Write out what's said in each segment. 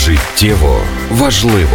Життєво важливо.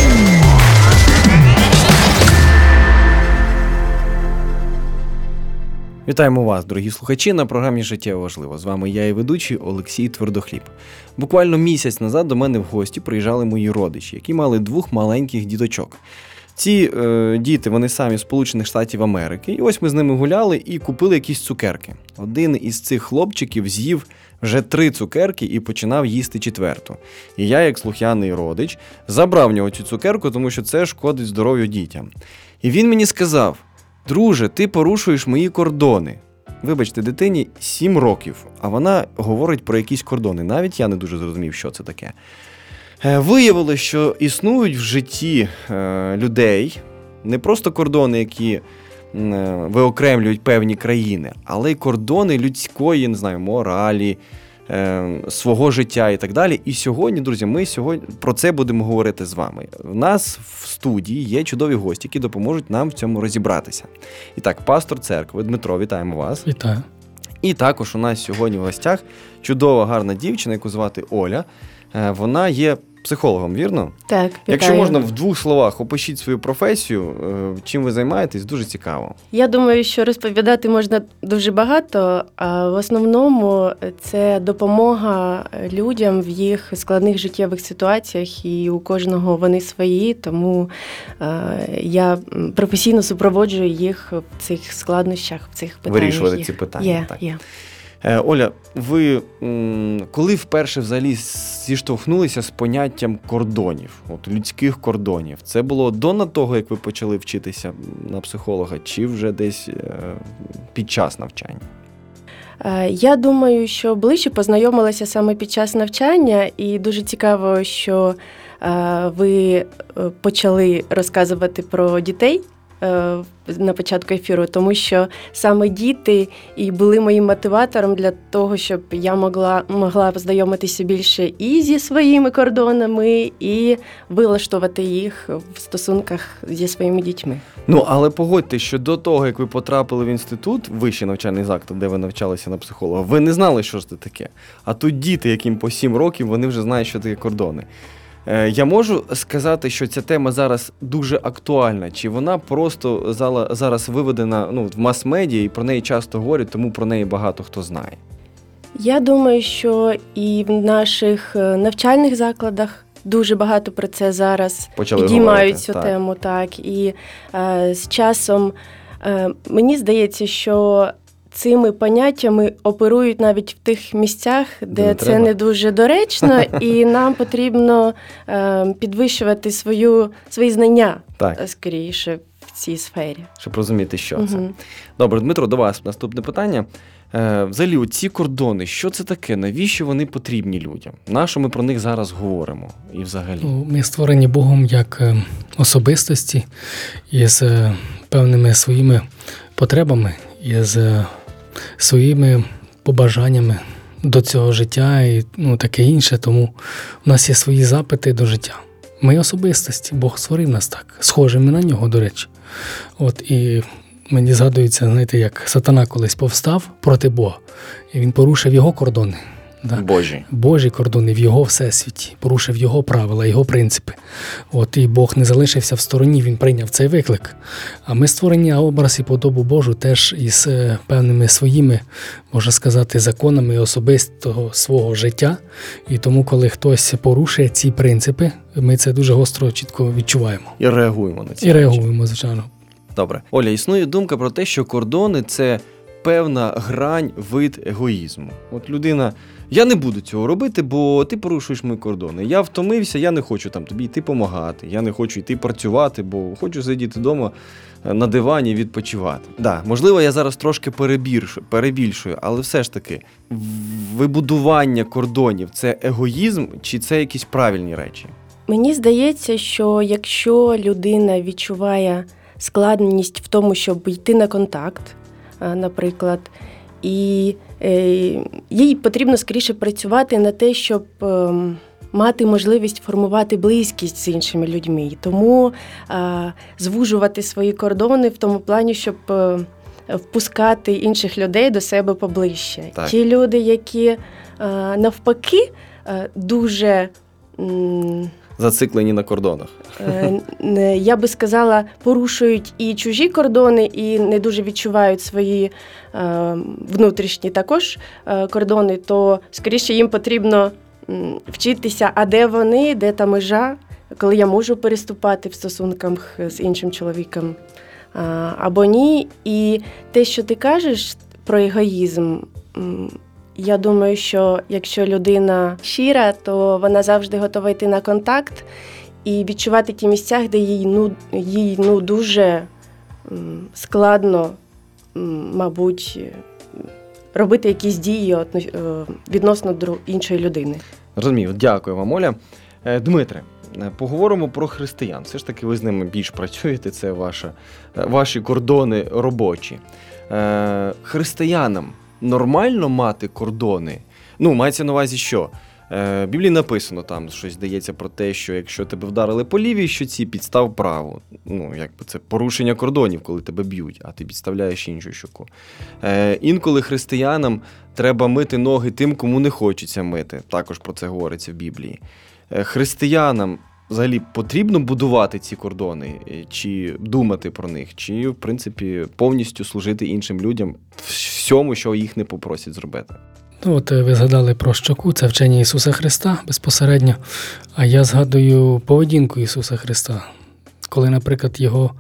Вітаємо вас, дорогі слухачі, на програмі «Життєво важливо». З вами я і ведучий Олексій Твердохліб. Буквально місяць назад до мене в гості приїжджали мої родичі, які мали 2 маленьких діточок. Ці діти, вони самі з Сполучених Штатів Америки, і ось ми з ними гуляли і купили якісь цукерки. Один із цих хлопчиків з'їв вже 3 цукерки і починав їсти 4-ту. І я, як слухняний родич, забрав в нього цю цукерку, тому що це шкодить здоров'ю дітям. І він мені сказав: «Друже, ти порушуєш мої кордони». Вибачте, дитині 7 років, а вона говорить про якісь кордони. Навіть я не дуже зрозумів, що це таке. Виявилося, що існують в житті людей не просто кордони, які виокремлюють певні країни, але й кордони людської, не знаю, моралі, свого життя і так далі. І сьогодні, друзі, ми про це будемо говорити з вами. У нас в студії є чудові гості, які допоможуть нам в цьому розібратися. І так, пастор церкви Дмитро, вітаємо вас. Вітаю. І також у нас сьогодні в гостях чудова, гарна дівчина, яку звати Оля. Вона є психологом, вірно? Так, вітаю. Якщо можна, в 2 словах опишіть свою професію, чим ви займаєтесь, дуже цікаво. Я думаю, що розповідати можна дуже багато, а в основному це допомога людям в їх складних життєвих ситуаціях, і у кожного вони свої, тому я професійно супроводжую їх в цих складнощах, в цих питаннях. Вирішувати ці питання. Є. Оля, ви коли вперше взагалі зіштовхнулися з поняттям кордонів, людських кордонів? Це було до того, як ви почали вчитися на психолога, чи вже десь під час навчання? Я думаю, що ближче познайомилася саме під час навчання, і дуже цікаво, що ви почали розказувати про дітей на початку ефіру, тому що саме діти і були моїм мотиватором для того, щоб я могла познайомитися більше і зі своїми кордонами, і вилаштувати їх в стосунках зі своїми дітьми. Але погодьтесь, що до того, як ви потрапили в інститут, вищий навчальний заклад, де ви навчалися на психолога, ви не знали, що ж це таке. А тут діти, яким по 7 років, вони вже знають, що таке кордони. Я можу сказати, що ця тема зараз дуже актуальна, чи вона просто зараз виведена в мас-медіа і про неї часто говорять, тому про неї багато хто знає? Я думаю, що і в наших навчальних закладах дуже багато про це зараз підіймають цю тему. Так. І з часом мені здається, що цими поняттями оперують навіть в тих місцях, де це не дуже доречно, і нам потрібно підвищувати свої знання, скоріше, в цій сфері. Щоб розуміти, що це. Добре, Дмитро, до вас наступне питання. Взагалі, ці кордони, що це таке? Навіщо вони потрібні людям? Нащо ми про них зараз говоримо? І взагалі? Ми створені Богом як особистості із певними своїми потребами, із своїми побажаннями до цього життя і таке інше. Тому у нас є свої запити до життя. Ми особистості, Бог створив нас так, схожими на нього, до речі. І мені згадується, як сатана колись повстав проти Бога, і він порушив його кордони. Божі кордони в його всесвіті, порушив його правила, його принципи. І Бог не залишився в стороні, він прийняв цей виклик. А ми створені на образ і подобу Божу теж із певними своїми, можна сказати, законами особистого свого життя. І тому, коли хтось порушує ці принципи, ми це дуже гостро, чітко відчуваємо. І реагуємо на це. І реагуємо, звичайно. Добре. Оля, існує думка про те, що кордони – це певна грань, вид егоїзму. Людина: я не буду цього робити, бо ти порушуєш мої кордони. Я втомився, я не хочу тобі йти допомагати. Я не хочу йти працювати, бо хочу сидіти вдома на дивані і відпочивати. Можливо, я зараз трошки перебільшую, але все ж таки, вибудування кордонів – це егоїзм чи це якісь правильні речі? Мені здається, що якщо людина відчуває складність в тому, щоб йти на контакт, наприклад, і їй потрібно скоріше працювати на те, щоб мати можливість формувати близькість з іншими людьми. Тому звужувати свої кордони в тому плані, щоб впускати інших людей до себе поближче. Так. Ті люди, які навпаки дуже Зациклені на кордонах. Я би сказала, порушують і чужі кордони, і не дуже відчувають свої внутрішні також кордони, то, скоріше, їм потрібно вчитися, а де вони, де та межа, коли я можу переступати в стосунках з іншим чоловіком або ні. І те, що ти кажеш про егоїзм, я думаю, що якщо людина щира, то вона завжди готова йти на контакт і відчувати ті місця, де їй дуже складно, мабуть, робити якісь дії відносно іншої людини. Розумію. Дякую вам, Оля. Дмитре, поговоримо про християн. Все ж таки ви з ними більш працюєте, це ваші кордони робочі. Християнам нормально мати кордони? Мається на увазі що? В Біблії написано, там щось здається про те, що якщо тебе вдарили по лівій щоці, підстав праву. Це порушення кордонів, коли тебе б'ють, а ти підставляєш іншу щоку. Інколи християнам треба мити ноги тим, кому не хочеться мити. Також про це говориться в Біблії. Християнам взагалі потрібно будувати ці кордони, чи думати про них, чи, в принципі, повністю служити іншим людям всьому, що їх не попросять зробити? Ви згадали про щоку, це вчення Ісуса Христа безпосередньо, а я згадую поведінку Ісуса Христа, коли, наприклад, його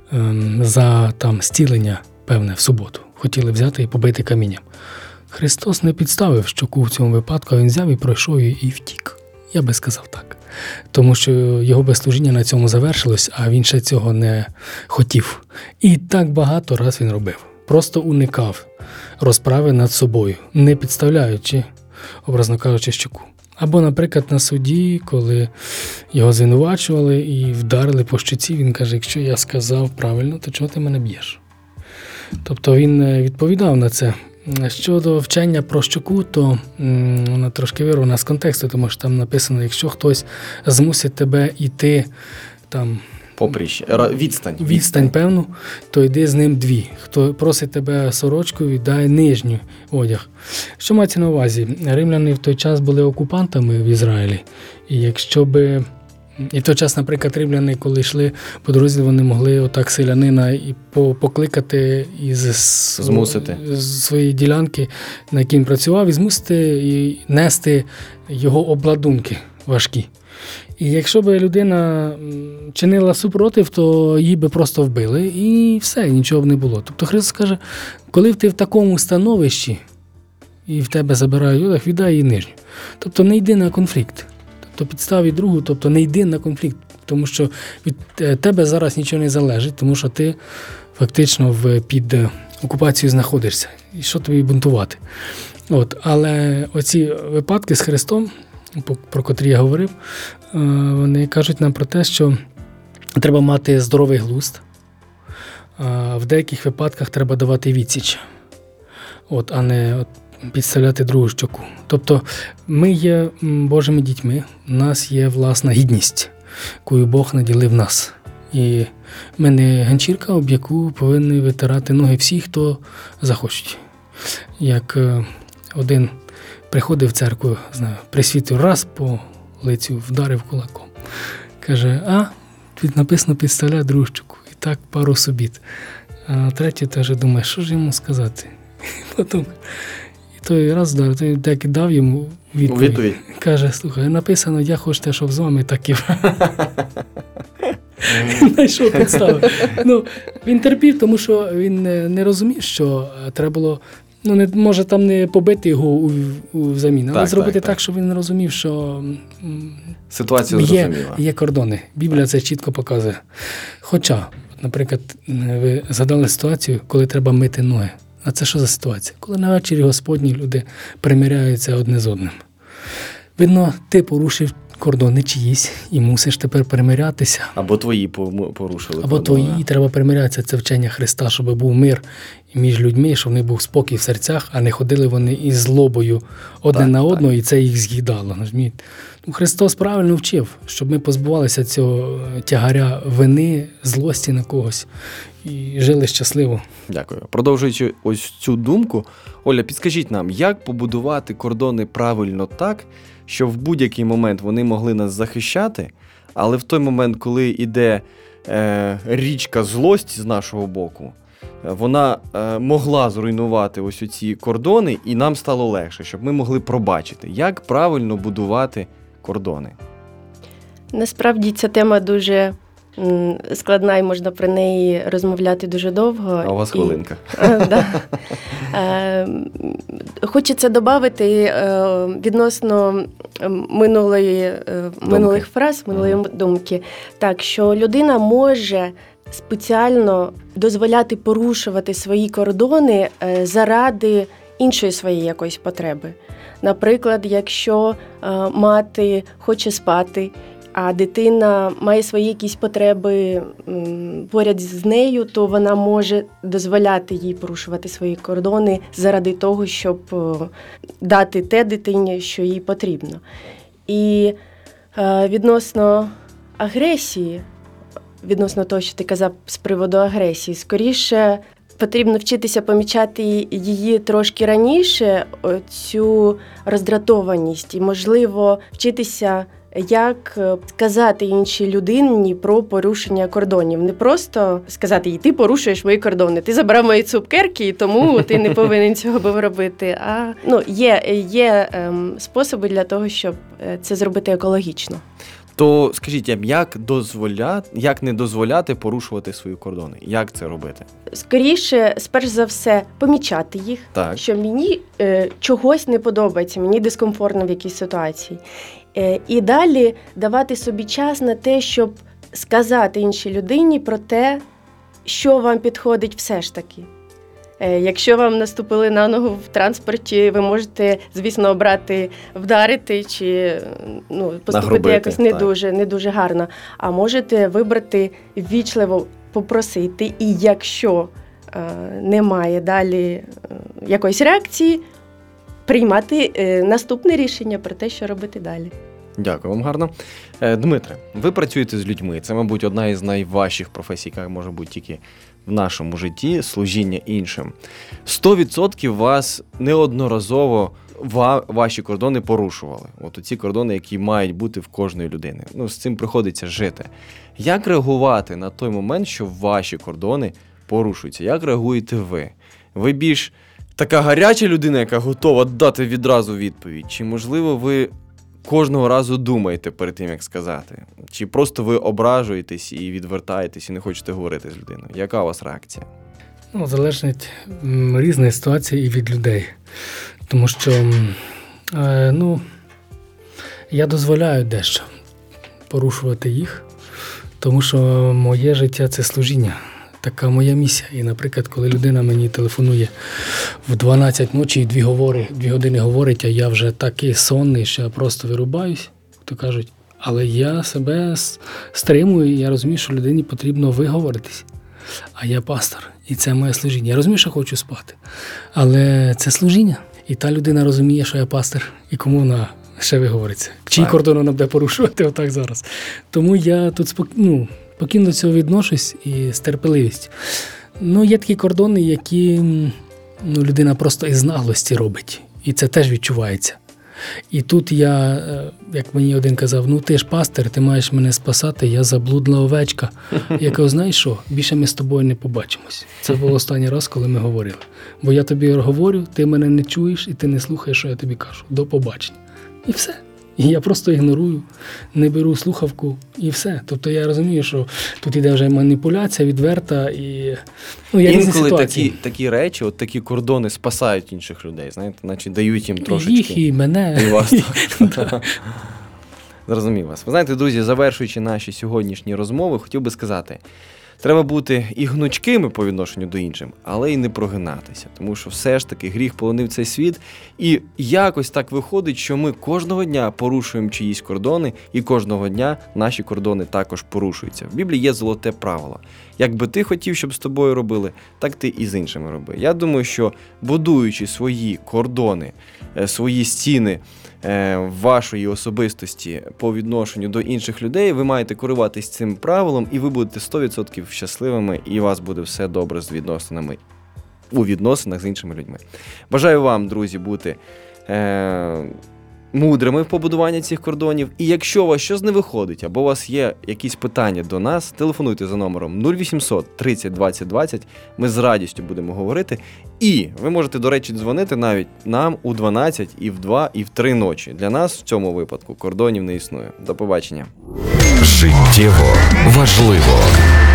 за зцілення, певне, в суботу хотіли взяти і побити камінням. Христос не підставив щоку в цьому випадку, а Він взяв і пройшов її і втік. Я би сказав так. Тому що його безслужіння на цьому завершилось, а він ще цього не хотів. І так багато раз він робив. Просто уникав розправи над собою, не підставляючи, образно кажучи, щоку. Або, наприклад, на суді, коли його звинувачували і вдарили по щоці, він каже, якщо я сказав правильно, то чого ти мене б'єш? Тобто він відповідав на це. Щодо вчення про щоку, то вона трошки вирвана з контексту, тому що там написано, якщо хтось змусить тебе йти там попріще, відстань певну, то йди з ним дві. Хто просить тебе сорочку, віддай нижню одяг. Що мається на увазі? Римляни в той час були окупантами в Ізраїлі. І якщо би... І в той час, наприклад, римляни, коли йшли по дорозі, вони могли отак селянина і покликати із своєї ділянки, на якій він працював, і змусити і нести його обладунки важкі. І якщо б людина чинила супротив, то її би просто вбили, і все, нічого б не було. Тобто Христос каже, коли ти в такому становищі, і в тебе забирають одяг, віддай її нижню. Тобто не йди на конфлікт. Тобто підстав і другу, тобто не йди на конфлікт, тому що від тебе зараз нічого не залежить, тому що ти фактично під окупацією знаходишся. І що тобі бунтувати? Але оці випадки з Христом, про котрі я говорив, вони кажуть нам про те, що треба мати здоровий глузд, в деяких випадках треба давати відсіч, а не підставляти другу щоку. Тобто ми є Божими дітьми, у нас є власна гідність, яку Бог наділив нас. І ми не ганчірка, об яку повинні витирати ноги всі, хто захочуть. Як один приходив в церкву, присвітив раз по лицю, вдарив кулаком. Каже, тут написано підставляй другу щоку. І так пару субіт. А третій теж думає, що ж йому сказати? Потім той раз той так і дав йому відповідь. Каже, слухай, написано, я хочу, щоб з вами так і... Знайшов підстави. Він терпів, тому що він не розумів, що треба було, може там не побити його взамін, але зробити так, щоб він не розумів, що є кордони. Біблія це чітко показує. Хоча, наприклад, ви згадали ситуацію, коли треба мити ноги. А це що за ситуація? Коли на вечері Господні люди примиряються одне з одним. Видно, ти порушив кордони чиїсь і мусиш тепер примирятися. Або твої порушили. Або твої, і треба примирятися. Це вчення Христа, щоб був мир між людьми, щоб в них був спокій в серцях, а не ходили вони із злобою одне на одного, і це їх з'їдало. Христос правильно вчив, щоб ми позбувалися цього тягаря вини, злості на когось. і жили щасливо. Дякую. Продовжуючи ось цю думку, Оля, підскажіть нам, як побудувати кордони правильно так, щоб в будь-який момент вони могли нас захищати, але в той момент, коли йде річка злості з нашого боку, вона могла зруйнувати ось ці кордони, і нам стало легше, щоб ми могли пробачити. Як правильно будувати кордони? Насправді ця тема дуже складна і можна про неї розмовляти дуже довго. А у вас хвилинка. Хочеться додати відносно минулих фраз, минулої думки, так, що людина може спеціально дозволяти порушувати свої кордони заради іншої своєї якоїсь потреби. Наприклад, якщо мати хоче спати, а дитина має свої якісь потреби поряд з нею, то вона може дозволяти їй порушувати свої кордони заради того, щоб дати те дитині, що їй потрібно. І відносно агресії, відносно того, що ти казав з приводу агресії, скоріше потрібно вчитися помічати її трошки раніше, цю роздратованість, і, можливо, вчитися, як сказати іншій людині про порушення кордонів. Не просто сказати їй, ти порушуєш мої кордони, ти забрав мої цукерки, і тому ти не повинен цього був робити. А є способи для того, щоб це зробити екологічно. То скажіть, як не дозволяти порушувати свої кордони? Як це робити? Скоріше, сперш за все, помічати їх, Так. що мені чогось не подобається, мені дискомфортно в якійсь ситуації. І далі давати собі час на те, щоб сказати іншій людині про те, що вам підходить все ж таки. Якщо вам наступили на ногу в транспорті, ви можете, звісно, обрати вдарити чи поступити Нагрубити, якось не дуже гарно. А можете вибрати ввічливо попросити, і якщо немає далі якоїсь реакції, приймати наступне рішення про те, що робити далі. Дякую вам гарно. Дмитре, ви працюєте з людьми. Це, мабуть, одна із найважчих професій, яка може бути тільки в нашому житті, служіння іншим. 100% вас неодноразово ваші кордони порушували. От оці кордони, які мають бути в кожної людини. З цим приходиться жити. Як реагувати на той момент, що ваші кордони порушуються? Як реагуєте ви? Ви більш така гаряча людина, яка готова дати відразу відповідь? Чи, можливо, ви кожного разу думаєте перед тим, як сказати? Чи просто ви ображуєтесь і відвертаєтесь і не хочете говорити з людиною? Яка у вас реакція? Залежить різні ситуації і від людей. Тому що я дозволяю дещо порушувати їх, тому що моє життя – це служіння. Така моя місія. І, наприклад, коли людина мені телефонує в 12 ночі і 2 години говорить, а я вже такий сонний, що я просто вирубаюсь, то кажуть, але я себе стримую, і я розумію, що людині потрібно виговоритись. А я пастор, і це моє служіння. Я розумію, що хочу спати, але це служіння. І та людина розуміє, що я пастор, і кому вона ще виговориться. Чий кордон вона буде порушувати отак зараз. Тому я тут спокійно до цього відношусь і з терпеливістю. Є такі кордони, які людина просто із наглості робить. І це теж відчувається. І тут я, як мені один казав, ти ж пастир, ти маєш мене спасати, я заблудла овечка. Я кажу, знаєш що, більше ми з тобою не побачимось. Це був останній раз, коли ми говорили. Бо я тобі говорю, ти мене не чуєш і ти не слухаєш, що я тобі кажу. До побачення. І все. І я просто ігнорую, не беру слухавку і все. Тобто я розумію, що тут іде вже маніпуляція відверта і інколи такі речі, от такі кордони спасають інших людей, знаєте, наче дають їм трошечки. Їх і мене. І вас. Зрозумів вас. Ви знаєте, друзі, завершуючи наші сьогоднішні розмови, хотів би сказати, треба бути і гнучкими по відношенню до інших, але й не прогинатися, тому що все ж таки гріх полонив цей світ, і якось так виходить, що ми кожного дня порушуємо чиїсь кордони, і кожного дня наші кордони також порушуються. В Біблії є золоте правило. Як би ти хотів, щоб з тобою робили, так ти і з іншими роби. Я думаю, що будуючи свої кордони, свої стіни вашої особистості по відношенню до інших людей, ви маєте керуватись цим правилом, і ви будете 100% щасливими, і у вас буде все добре з відносинами, у відносинах з іншими людьми. Бажаю вам, друзі, бути мудрими в побудуванні цих кордонів. І якщо у вас щось не виходить, або у вас є якісь питання до нас, телефонуйте за номером 0800 30 20 20. Ми з радістю будемо говорити. І ви можете, до речі, дзвонити навіть нам у 12, і в 2, і в 3 ночі. Для нас в цьому випадку кордонів не існує. До побачення. Життєво важливо.